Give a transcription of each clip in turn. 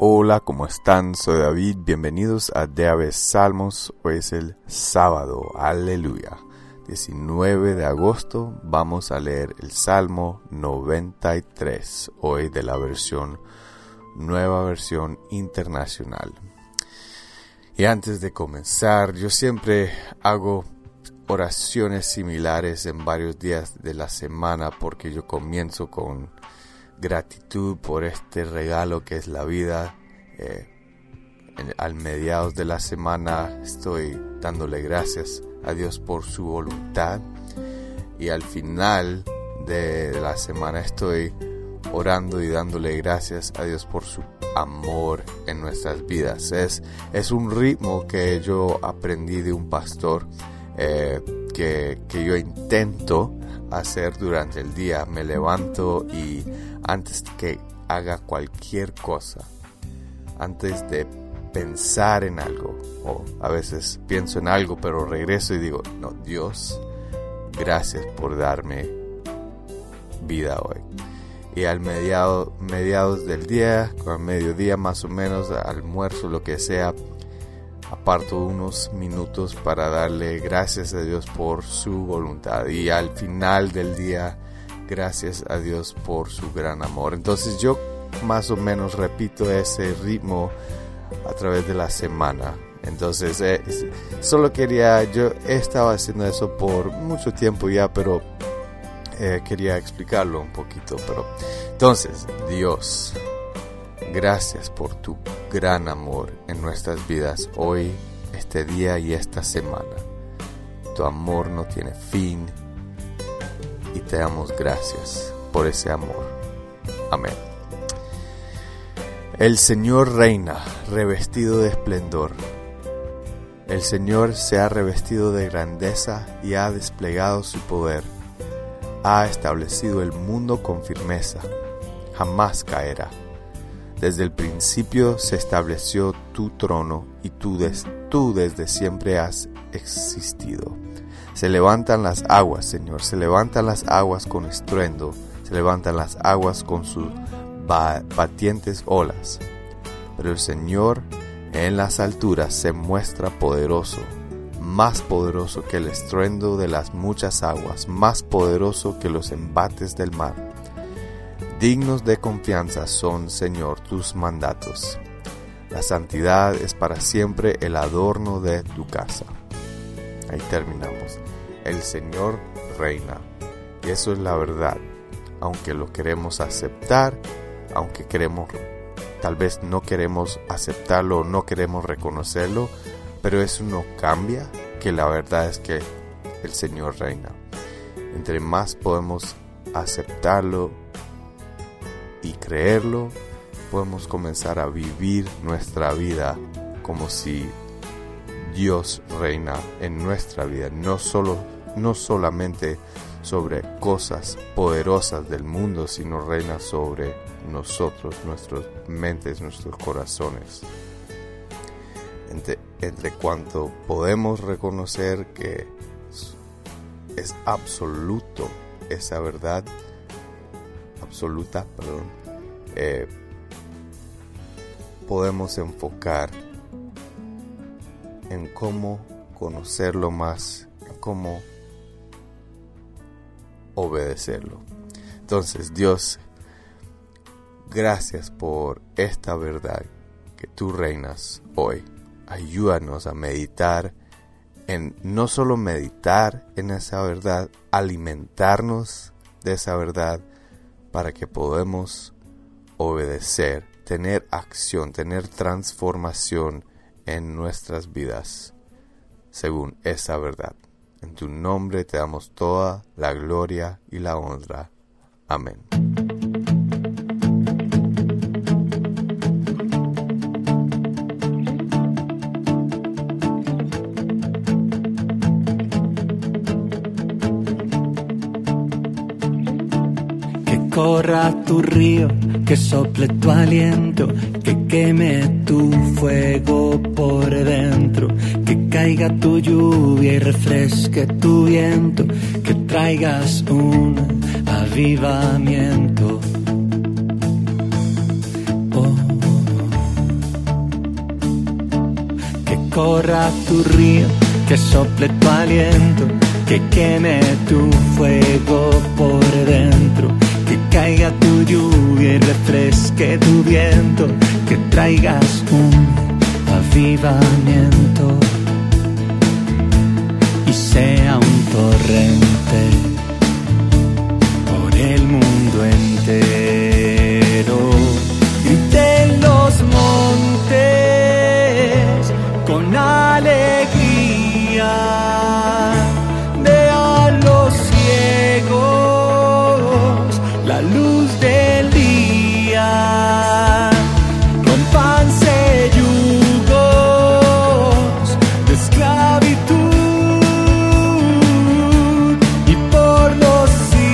Hola, ¿cómo están? Soy David, bienvenidos a DAB Salmos. Hoy es el sábado, aleluya, 19 de agosto. Vamos a leer el Salmo 93, hoy de la nueva versión internacional. Y antes de comenzar, yo siempre hago oraciones similares en varios días de la semana porque yo comienzo con gratitud por este regalo que es la vida. Al mediados de la semana estoy dándole gracias a Dios por su voluntad y al final de la semana estoy orando y dándole gracias a Dios por su amor en nuestras vidas. Es un ritmo que yo aprendí de un pastor que yo intento hacer durante el día. Me levanto y antes que haga cualquier cosa, antes de pensar en algo, o a veces pienso en algo pero regreso y digo, no, Dios, gracias por darme vida hoy. Y al mediados del día, al mediodía más o menos, almuerzo, lo que sea, aparto unos minutos para darle gracias a Dios por su voluntad. Y al final del día, gracias a Dios por su gran amor. Entonces yo más o menos repito ese ritmo a través de la semana. Entonces yo he estado haciendo eso por mucho tiempo ya, pero quería explicarlo un poquito. Entonces, Dios, gracias por tu gran amor en nuestras vidas hoy, este día y esta semana. Tu amor no tiene fin y te damos gracias por ese amor. Amén. El Señor reina, revestido de esplendor. El Señor se ha revestido de grandeza y ha desplegado su poder. Ha establecido el mundo con firmeza. Jamás caerá. Desde el principio se estableció tu trono y tú desde siempre has existido. Se levantan las aguas, Señor, se levantan las aguas con estruendo, se levantan las aguas con sus batientes olas. Pero el Señor en las alturas se muestra poderoso, más poderoso que el estruendo de las muchas aguas, más poderoso que los embates del mar. Dignos de confianza son, Señor, tus mandatos. La santidad es para siempre el adorno de tu casa. Ahí terminamos. El Señor reina. Y eso es la verdad. Aunque lo queremos aceptar, aunque tal vez no queremos aceptarlo o no queremos reconocerlo, pero eso no cambia que la verdad es que el Señor reina. Entre más podemos aceptarlo y creerlo, podemos comenzar a vivir nuestra vida como si Dios reina en nuestra vida, no solamente sobre cosas poderosas del mundo, sino reina sobre nosotros, nuestras mentes, nuestros corazones. Entre cuanto podemos reconocer que es absoluto esa verdad, podemos enfocar en cómo conocerlo más, en cómo obedecerlo. Entonces, Dios, gracias por esta verdad que tú reinas hoy. Ayúdanos a meditar no solo meditar en esa verdad, alimentarnos de esa verdad para que podamos obedecer, tener acción, tener transformación en nuestras vidas según esa verdad. En tu nombre te damos toda la gloria y la honra. Amén. Corra tu río, que sople tu aliento, que queme tu fuego por dentro, que caiga tu lluvia y refresque tu viento, que traigas un avivamiento. Oh. corra tu río, que sople tu aliento, que queme tu fuego por dentro, que caiga tu lluvia y refresque tu viento, que traigas un avivamiento y sea un torrente por el mundo entero. Griten los montes con alegría, vean los ciegos la luz del día, rompanse yugos de esclavitud y por los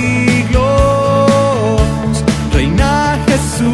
siglos reina Jesús.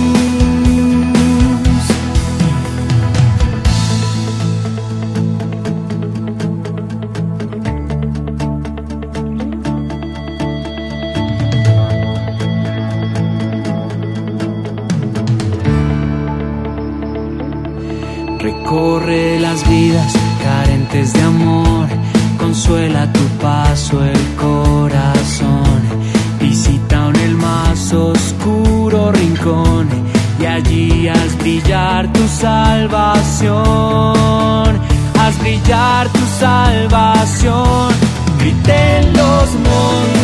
Recorre las vidas carentes de amor, consuela tu paso el corazón, visita en el más oscuro rincón y allí haz brillar tu salvación, haz brillar tu salvación. Griten los montes